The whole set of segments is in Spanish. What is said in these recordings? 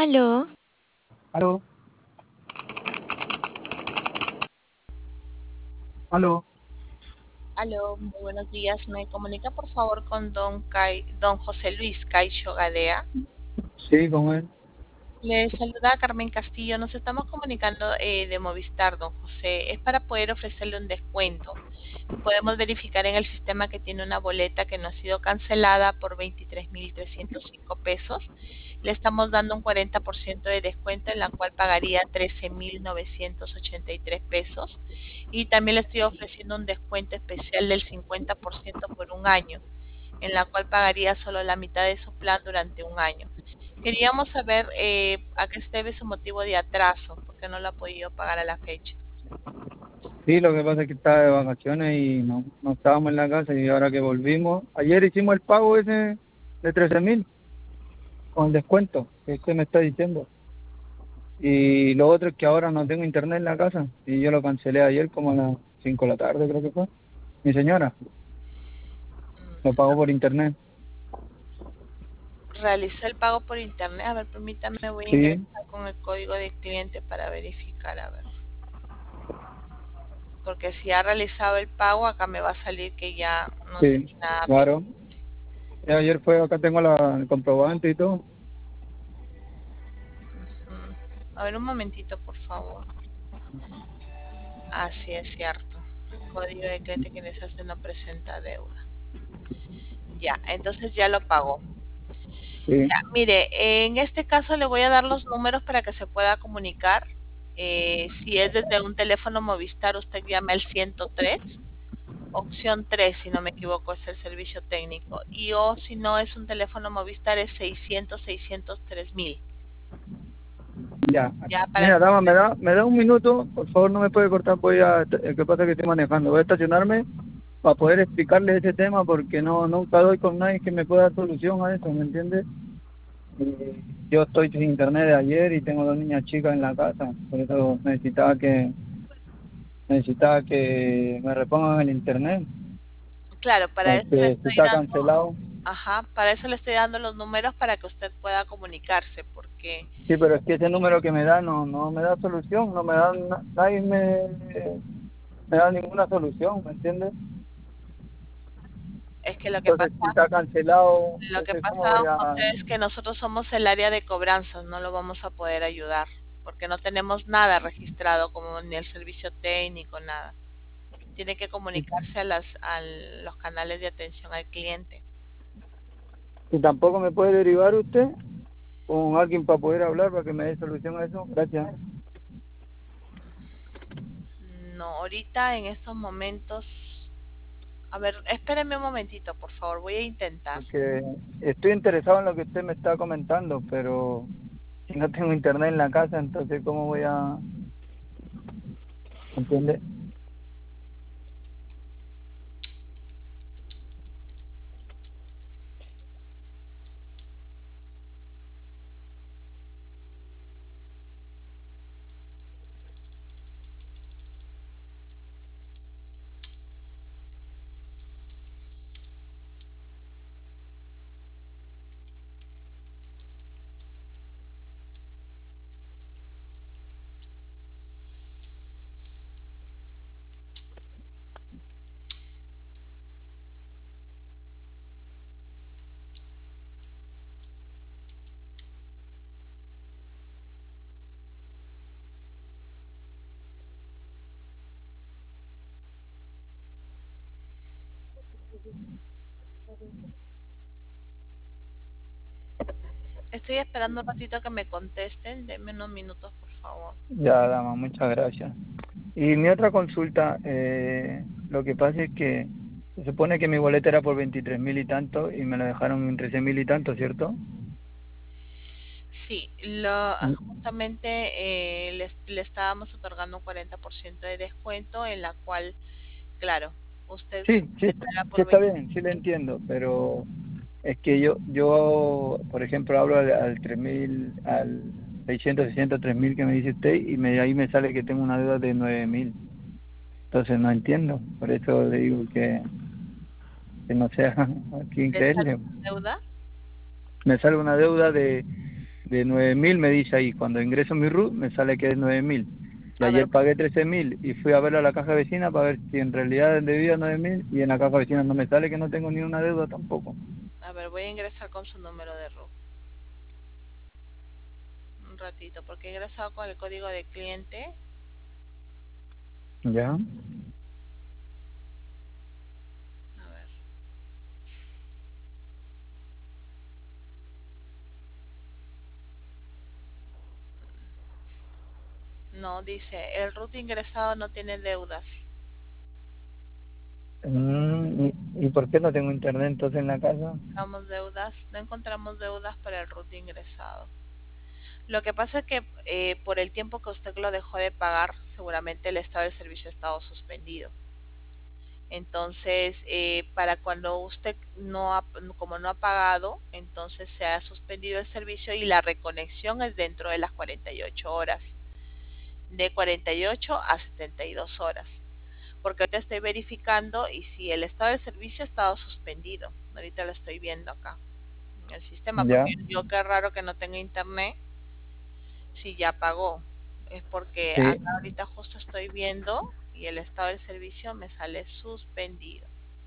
Aló, Aló, aló. Aló, muy buenos días. ¿Me comunica por favor con don José Luis Caixo Gadea? Sí, con él. Le saluda Carmen Castillo. Nos estamos comunicando de Movistar, don José. Es para poder ofrecerle un descuento. Podemos verificar en el sistema que tiene una boleta que no ha sido cancelada por 23.305 pesos. Le estamos dando un 40% de descuento en la cual pagaría 13.983 pesos. Y también le estoy ofreciendo un descuento especial del 50% por un año, en la cual pagaría solo la mitad de su plan durante un año. Queríamos saber a qué se debe su motivo de atraso, porque no lo ha podido pagar a la fecha. Sí, lo que pasa es que estaba de vacaciones y no estábamos en la casa y ahora que volvimos, ayer hicimos el pago ese de 13.000 con el descuento que usted me está diciendo. Y lo otro es que ahora no tengo internet en la casa y yo lo cancelé ayer como a las 5 de la tarde creo que fue. Mi señora lo pagó por internet. Realizó el pago por internet. A ver, permítame, voy a Sí, ingresar con el código de cliente para verificar, a ver. Porque si ha realizado el pago, acá me va a salir que ya no sí, tiene nada claro. pendiente. Y ayer fue, acá tengo el comprobante y todo. Ujú. A ver, un momentito, por favor. Así es cierto. Código de cliente que les hace no presenta deuda. Ya, entonces ya lo pagó. Sí, Ya, mire, en este caso le voy a dar los números para que se pueda comunicar. Si es desde un teléfono Movistar, usted llama al 103, opción 3, si no me equivoco, es el servicio técnico. Y o si no es un teléfono Movistar, es 600 ya. ya para Mira, que dama, usted... me da un minuto, por favor, no me puede cortar, voy a, el que pasa es que estoy manejando, voy a estacionarme para poder explicarle ese tema porque nunca doy con nadie que me pueda dar solución a eso, ¿me entiendes? Yo estoy sin internet de ayer y tengo dos niñas chicas en la casa, por eso necesitaba que me repongan el internet, Claro, para eso le porque si estoy está dando... cancelado. Ajá, para eso le estoy dando los números para que usted pueda comunicarse, porque Sí, pero es que ese número que me da no me da solución, no me da, nadie me da ninguna solución, ¿me entiendes? es que lo que Entonces, si pasa está cancelado, Lo que entonces, pasa, ¿cómo voy don José, a...? es que nosotros somos el área de cobranzas, no lo vamos a poder ayudar, porque no tenemos nada registrado como ni el servicio técnico, nada. Tiene que comunicarse a los canales de atención al cliente. ¿Y tampoco me puede derivar usted con alguien para poder hablar, para que me dé solución a eso? Gracias. No, ahorita en estos momentos, a ver, espéreme un momentito, por favor, voy a intentar. Porque estoy interesado en lo que usted me está comentando, pero si no tengo internet en la casa, entonces, ¿cómo voy a...? ¿Entiende? Estoy esperando un ratito que me contesten, denme unos minutos, por favor. Ya, dama, muchas gracias. Y mi otra consulta, lo que pasa es que se supone que mi boleta era por 23.000 y tanto y me lo dejaron en 13.000 y tanto, ¿cierto? Sí, justamente le estábamos otorgando un 40% de descuento en la cual, claro, usted su Sí, sí, boleta era sí por está bien, sí 23. le entiendo, pero es que yo, por ejemplo, hablo al 3.000, al 600, 3.000 que me dice usted y ahí me sale que tengo una deuda de 9.000. Entonces no entiendo, por eso le digo que no sea aquí ¿Le sale increíble. una deuda? Me sale una deuda de 9.000 me dice ahí, cuando ingreso mi RUT me sale que es 9.000. Y A ver, ayer pagué 13.000 y fui a ver a la caja vecina para ver si en realidad debía 9.000 y en la caja vecina no me sale que no tengo ni una deuda tampoco. voy a ingresar con su número de RUT. Un ratito, porque he ingresado con el código de cliente. ¿Ya? A ver. No, dice, el RUT ingresado no tiene deudas. ¿Y por qué no tengo internet entonces en la casa? No encontramos deudas para el RUT ingresado. Lo que pasa es que por el tiempo que usted lo dejó de pagar, seguramente el estado del servicio ha estado suspendido. Entonces, para cuando usted como no ha pagado, entonces se ha suspendido el servicio y la reconexión es dentro de las 48 horas, de 48 a 72 horas. Porque ahorita estoy verificando y si el estado del servicio ha estado suspendido. Ahorita lo estoy viendo acá en el sistema, porque Ya, yo qué raro que no tenga internet si ya pagó. Es porque sí, acá ahorita justo estoy viendo y el estado del servicio me sale suspendido.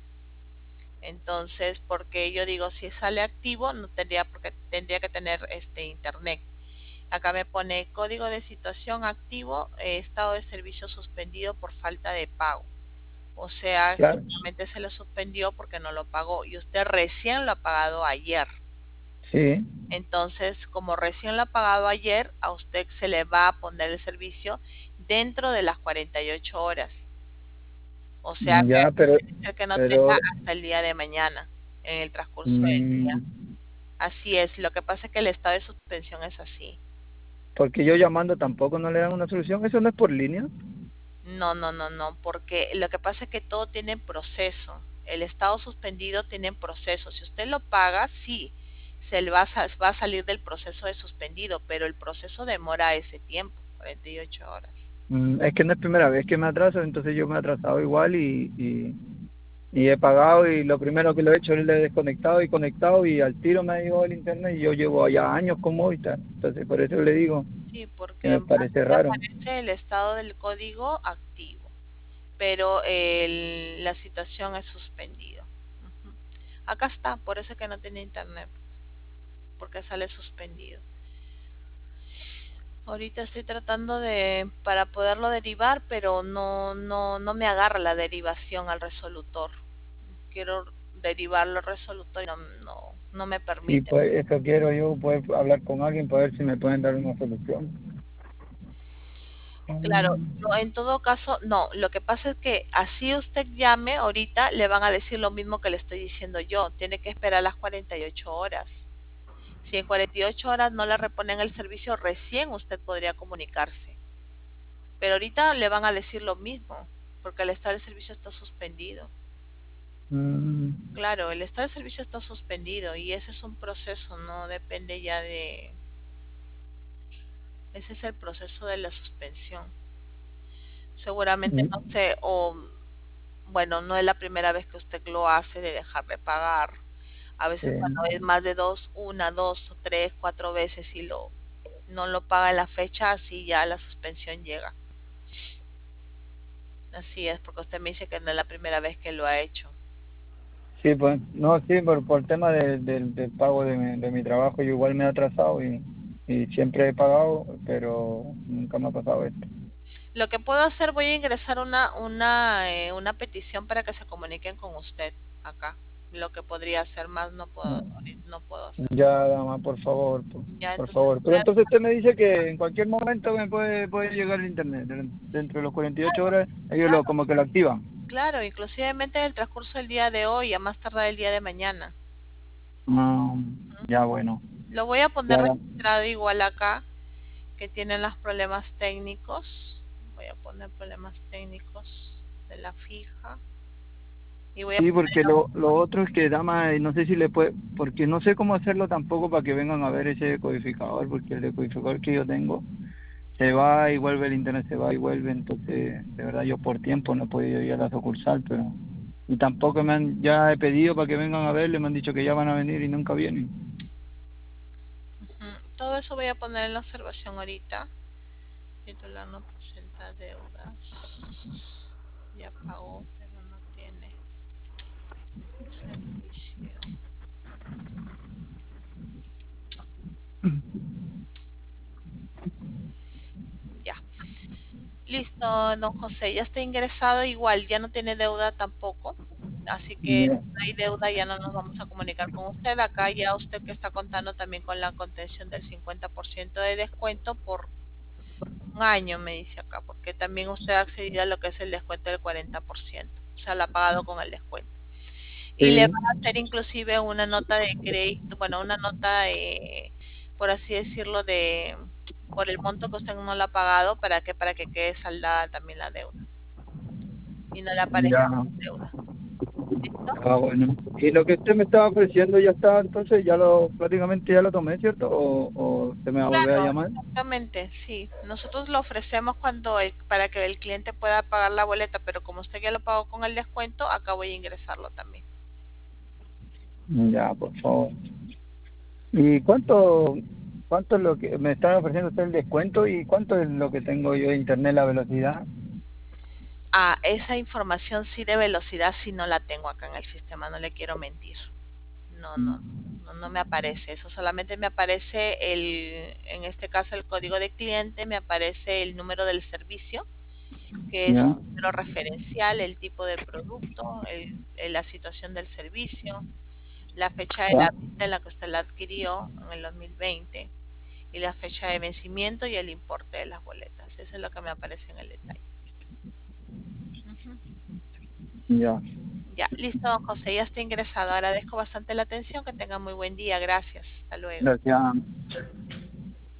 Entonces, porque yo digo, si sale activo, no tendría porque tendría que tener este internet. Acá me pone código de situación activo, estado de servicio suspendido por falta de pago. O sea, claro, seguramente se lo suspendió porque no lo pagó y usted recién lo ha pagado ayer. sí, Entonces, como recién lo ha pagado ayer, a usted se le va a poner el servicio dentro de las 48 horas. O sea que ya, puede ser que no tenga pero, hasta el día de mañana, en el transcurso del mm, día. Así es, lo que pasa es que el estado de suspensión es así. porque yo llamando tampoco no le dan una solución, eso no es por línea. No, no, no, no, porque lo que pasa es que todo tiene proceso. El estado suspendido tiene proceso. Si usted lo paga, sí, va a salir del proceso de suspendido, pero el proceso demora ese tiempo, 48 horas. Es que no es primera vez que me atraso, entonces yo me he atrasado igual y he pagado y lo primero que lo he hecho es le he desconectado y conectado y al tiro me ha llegado el internet y yo llevo allá años con Movistar. Entonces por eso le digo Sí, que porque me aquí parece me raro. aparece el estado del código activo, pero la situación es suspendido. Ujú. Acá está, por eso es que no tiene internet, porque sale suspendido. Ahorita estoy tratando para poderlo derivar, pero no me agarra la derivación al resolutor. Quiero derivarlo al resolutor y no me Sí, permite. pues eso quiero yo, poder hablar con alguien para ver si me pueden dar una solución. Claro, Mm, en todo caso, no, lo que pasa es que así usted llame ahorita, le van a decir lo mismo que le estoy diciendo yo, tiene que esperar las 48 horas. Si en 48 horas no le reponen el servicio, recién usted podría comunicarse. Pero ahorita le van a decir lo mismo, porque el estado del servicio está suspendido. mm, Claro, el estado de servicio está suspendido y ese es un proceso, no depende ya de... Ese es el proceso de la suspensión. Seguramente mm, no sé, o bueno, no es la primera vez que usted lo hace de dejar de pagar. A sí. veces cuando es más de dos o tres, cuatro veces y no lo paga en la fecha, así ya la suspensión llega. Así es, porque usted me dice que no es la primera vez que lo ha hecho. Sí, pues, no, sí, por el tema del pago de mi trabajo, yo igual me he atrasado y siempre he pagado, pero nunca me ha pasado esto. Lo que puedo hacer, voy a ingresar una petición para que se comuniquen con usted acá. Lo que podría hacer más no puedo hacer. Ya, dama, por favor, Ya, por entonces favor. Pero entonces usted me dice que en cualquier momento me puede llegar el internet, dentro de los 48 horas, ellos claro, como que lo activan. claro, inclusivemente en el transcurso del día de hoy, a más tardar el día de mañana. Ah, ¿Mm? ya, bueno, Lo voy a poner ya, registrado igual acá, que tienen los problemas técnicos. Voy a poner problemas técnicos de la fija. Y voy a sí, poner porque lo otro es que, dama, no sé si le puede, porque no sé cómo hacerlo tampoco para que vengan a ver ese decodificador, porque el decodificador que yo tengo se va y vuelve, el internet se va y vuelve, entonces, de verdad, yo por tiempo no he podido ir a la sucursal, pero, y tampoco ya he pedido para que vengan a verle, me han dicho que ya van a venir y nunca vienen. Todo eso voy a poner en la observación ahorita. Titular no presenta deudas. Ya pagó, pero no tiene servicio. Ya. Listo, don José, ya está ingresado, igual ya no tiene deuda tampoco, así que Ya. si no hay deuda ya no nos vamos a comunicar con usted. Acá ya usted que está contando también con la contención del 50% de descuento por un año, me dice acá, porque también usted ha accedido a lo que es el descuento del 40%, o sea, lo ha pagado con el descuento. Y le Sí, van a hacer inclusive una nota de crédito, bueno, una nota por así decirlo, por el monto que usted no lo ha pagado para que quede saldada también la deuda y no le aparezca ya. como deuda. ¿Listo? Ah, bueno. Y lo que usted me estaba ofreciendo ya está, entonces ya lo, prácticamente ya lo tomé, ¿cierto? O se me va a volver a Claro, llamar. exactamente, sí. Nosotros lo ofrecemos cuando para que el cliente pueda pagar la boleta, pero como usted ya lo pagó con el descuento, acá voy a ingresarlo también. Ya, por favor. ¿Y cuánto es lo que me están ofreciendo usted el descuento y cuánto es lo que tengo yo de internet, la velocidad? Ah, esa información sí de velocidad sí no la tengo acá en el sistema, no le quiero mentir. No, no, no me aparece eso, solamente me aparece en este caso el código de cliente, me aparece el número del servicio, que es Ya, un número referencial, el tipo de producto, la situación del servicio, la fecha de ya, la venta en la que usted la adquirió en el 2020 y la fecha de vencimiento y el importe de las boletas. Eso es lo que me aparece en el detalle. Ujú. ya. Ya, listo, don José, ya está ingresado. Agradezco bastante la atención. Que tenga muy buen día. Gracias. Hasta luego. Gracias.